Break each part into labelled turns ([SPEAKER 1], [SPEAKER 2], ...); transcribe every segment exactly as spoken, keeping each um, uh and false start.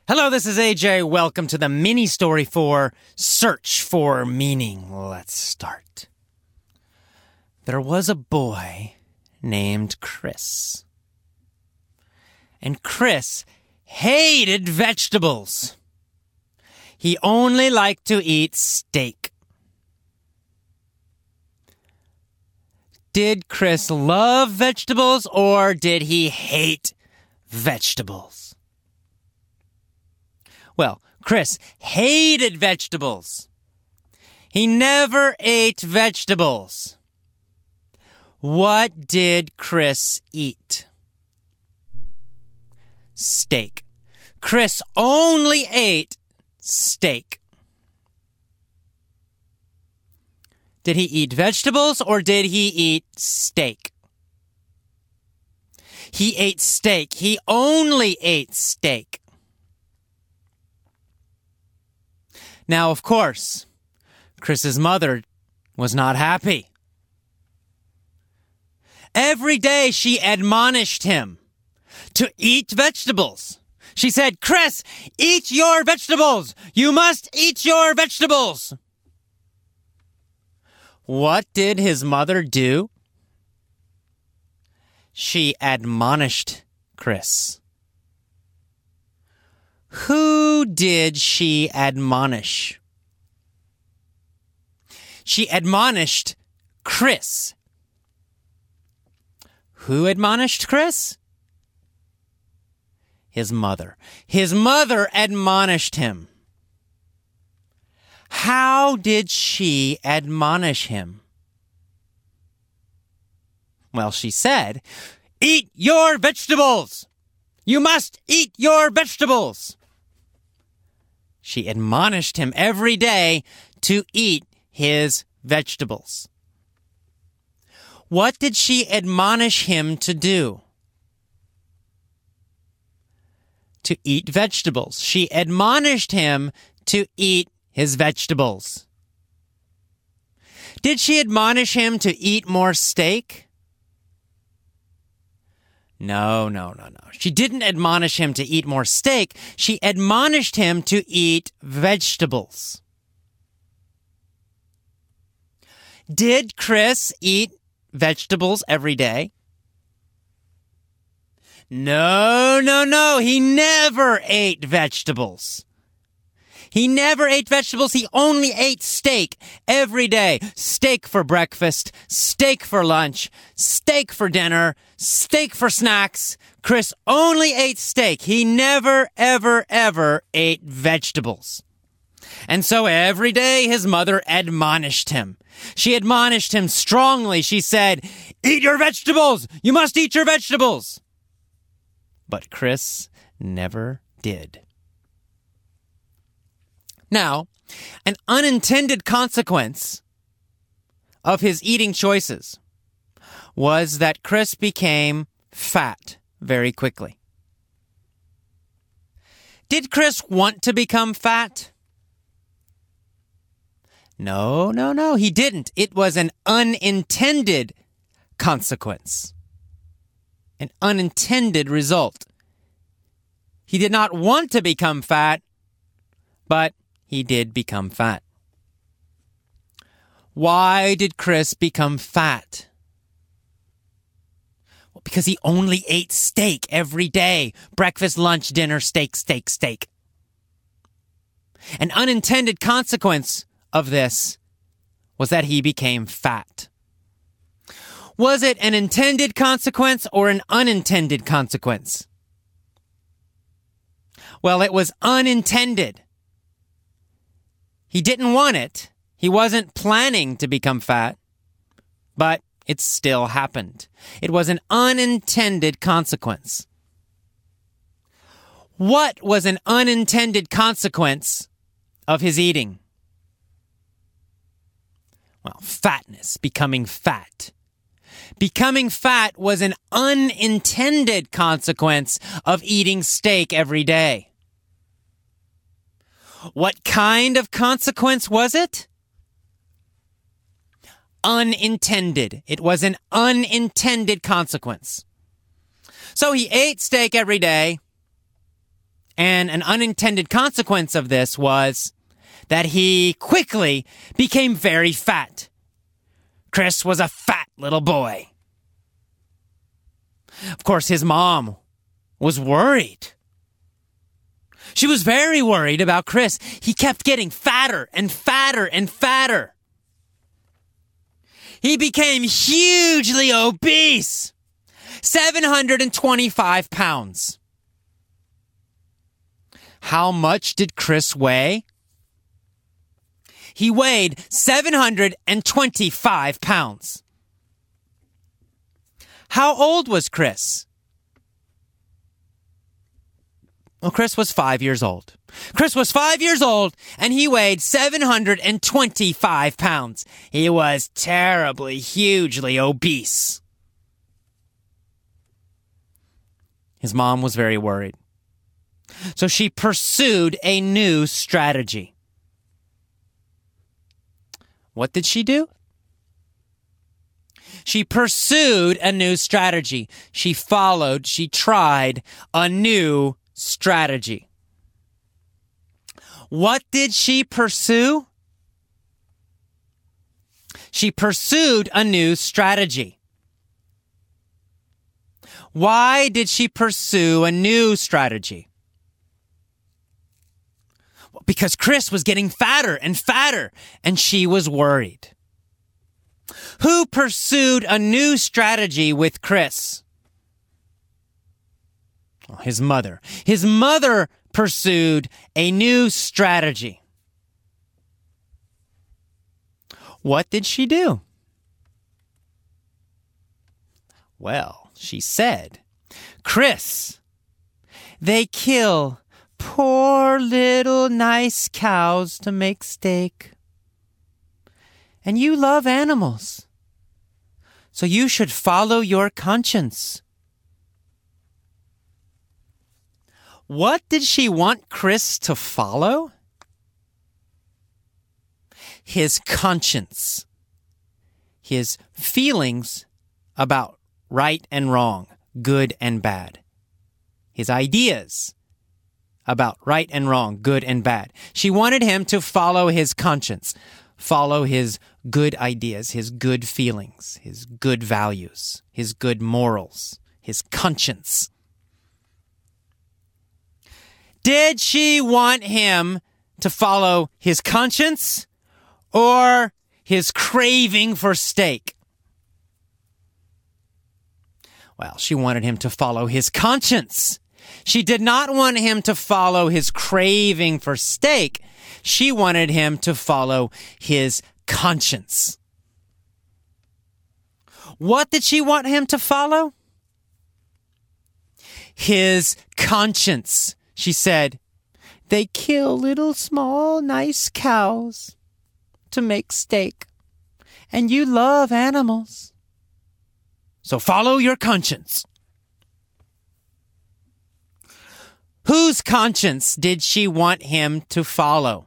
[SPEAKER 1] Hello, this is A J. Welcome to the mini story for Search for Meaning. Let's start. There was a boy named Chris. And Chris hated vegetables. He only liked to eat steak. Did Chris love vegetables or did he hate vegetables? Well, Chris hated vegetables. He never ate vegetables. What did Chris eat? Steak. Chris only ate steak. Did he eat vegetables or did he eat steak? He ate steak. He only ate steak. Now, of course, Chris's mother was not happy. Every day she admonished him to eat vegetables. She said, "Chris, eat your vegetables. You must eat your vegetables." What did his mother do? She admonished Chris. Who did she admonish? She admonished Chris. Who admonished Chris? His mother. His mother admonished him. How did she admonish him? Well, she said, "Eat your vegetables! You must eat your vegetables!" She admonished him every day to eat his vegetables. What did she admonish him to do? To eat vegetables. She admonished him to eat his vegetables. Did she admonish him to eat more steak? No, no, no, no. She didn't admonish him to eat more steak. She admonished him to eat vegetables. Did Chris eat vegetables every day? No, no, no. He never ate vegetables. He never ate vegetables. He only ate steak every day. Steak for breakfast, steak for lunch, steak for dinner, steak for snacks. Chris only ate steak. He never, ever, ever ate vegetables. And so every day his mother admonished him. She admonished him strongly. She said, "Eat your vegetables! You must eat your vegetables!" But Chris never did. Now, an unintended consequence of his eating choices was that Chris became fat very quickly. Did Chris want to become fat? No, no, no, he didn't. It was an unintended consequence. An unintended result. He did not want to become fat, but he did become fat. Why did Chris become fat? Well, because he only ate steak every day. Breakfast, lunch, dinner, steak, steak, steak. An unintended consequence of this was that he became fat. Was it an intended consequence or an unintended consequence? Well, it was unintended. He didn't want it. He wasn't planning to become fat, but it still happened. It was an unintended consequence. What was an unintended consequence of his eating? Well, fatness, becoming fat. Becoming fat was an unintended consequence of eating steak every day. What kind of consequence was it? Unintended. It was an unintended consequence. So he ate steak every day, And an unintended consequence of this was that he quickly became very fat. Chris was a fat little boy. Of course, his mom was worried. She was very worried about Chris. He kept getting fatter and fatter and fatter. He became hugely obese. seven hundred twenty-five pounds. How much did Chris weigh? He weighed seven hundred twenty-five pounds. How old was Chris? Well, Chris was five years old. Chris was five years old, and he weighed seven hundred twenty-five pounds. He was terribly, hugely obese. His mom was very worried. So she pursued a new strategy. What did she do? She pursued a new strategy. She followed, she tried a new strategy. What did she pursue? She pursued a new strategy. Why did she pursue a new strategy? Well, because Chris was getting fatter and fatter, and she was worried. Who pursued a new strategy with Chris? Oh, his mother. His mother pursued a new strategy. What did she do? Well, she said, Chris, they kill poor little nice cows to make steak. And you love animals, so you should follow your conscience. What did she want Chris to follow? His conscience. His feelings about right and wrong, good and bad. His ideas about right and wrong, good and bad. She wanted him to follow his conscience, follow his good ideas, his good feelings, his good values, his good morals, his conscience. Did she want him to follow his conscience or his craving for steak? Well, she wanted him to follow his conscience. She did not want him to follow his craving for steak. She wanted him to follow his conscience. What did she want him to follow? His conscience. She said, they kill little small nice cows to make steak. And you love animals. So follow your conscience. Whose conscience did she want him to follow?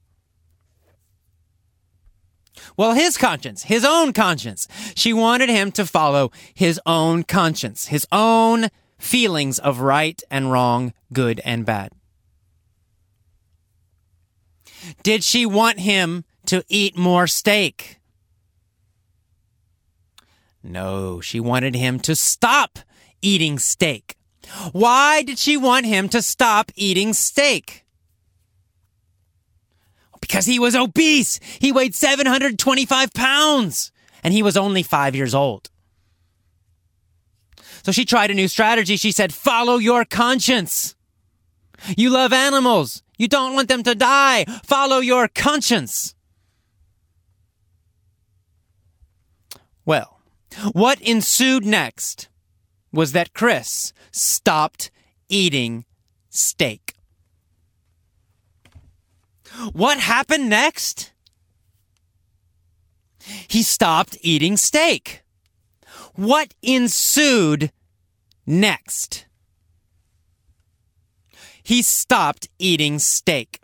[SPEAKER 1] Well, his conscience, his own conscience. She wanted him to follow his own conscience, his own feelings of right and wrong, good and bad. Did she want him to eat more steak? No, she wanted him to stop eating steak. Why did she want him to stop eating steak? Because he was obese. He weighed seven hundred twenty-five pounds, and he was only five years old. So she tried a new strategy. She said, follow your conscience. You love animals. You don't want them to die. Follow your conscience. Well, what ensued next was that Chris stopped eating steak. What happened next? He stopped eating steak. What ensued next? He stopped eating steak.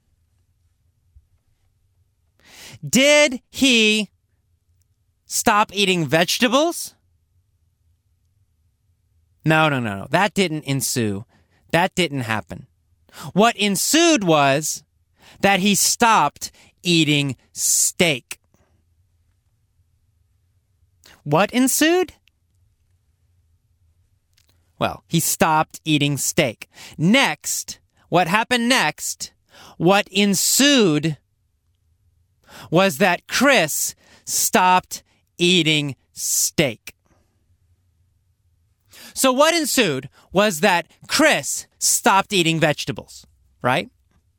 [SPEAKER 1] Did he stop eating vegetables? No, no, no, no. That didn't ensue. That didn't happen. What ensued was that he stopped eating steak. What ensued? Well, he stopped eating steak. Next, what happened next, what ensued was that Chris stopped eating steak. So what ensued was that Chris stopped eating vegetables, right?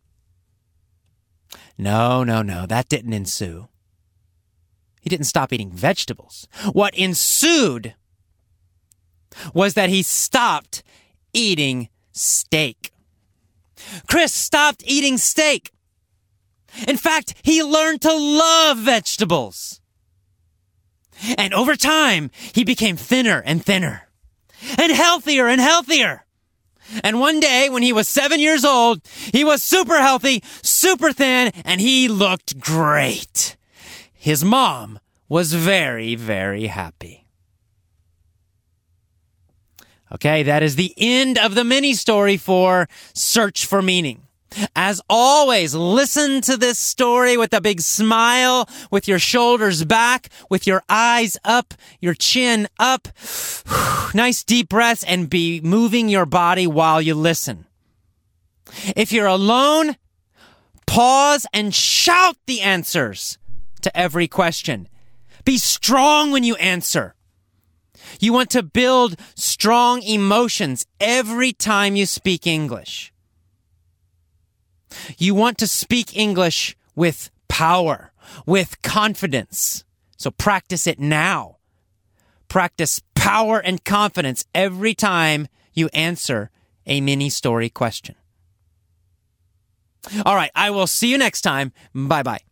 [SPEAKER 1] No, no, no, that didn't ensue. He didn't stop eating vegetables. What ensued was that he stopped eating steak. Chris stopped eating steak. In fact, he learned to love vegetables. And over time, he became thinner and thinner, and healthier and healthier. And one day, when he was seven years old, he was super healthy, super thin, and he looked great. His mom was very, very happy. Okay, that is the end of the mini story for Search for Meaning. As always, listen to this story with a big smile, with your shoulders back, with your eyes up, your chin up. Nice deep breaths, and be moving your body while you listen. If you're alone, pause and shout the answers to every question. Be strong when you answer. You want to build strong emotions every time you speak English. You want to speak English with power, with confidence. So practice it now. Practice power and confidence every time you answer a mini story question. All right, I will see you next time. Bye-bye.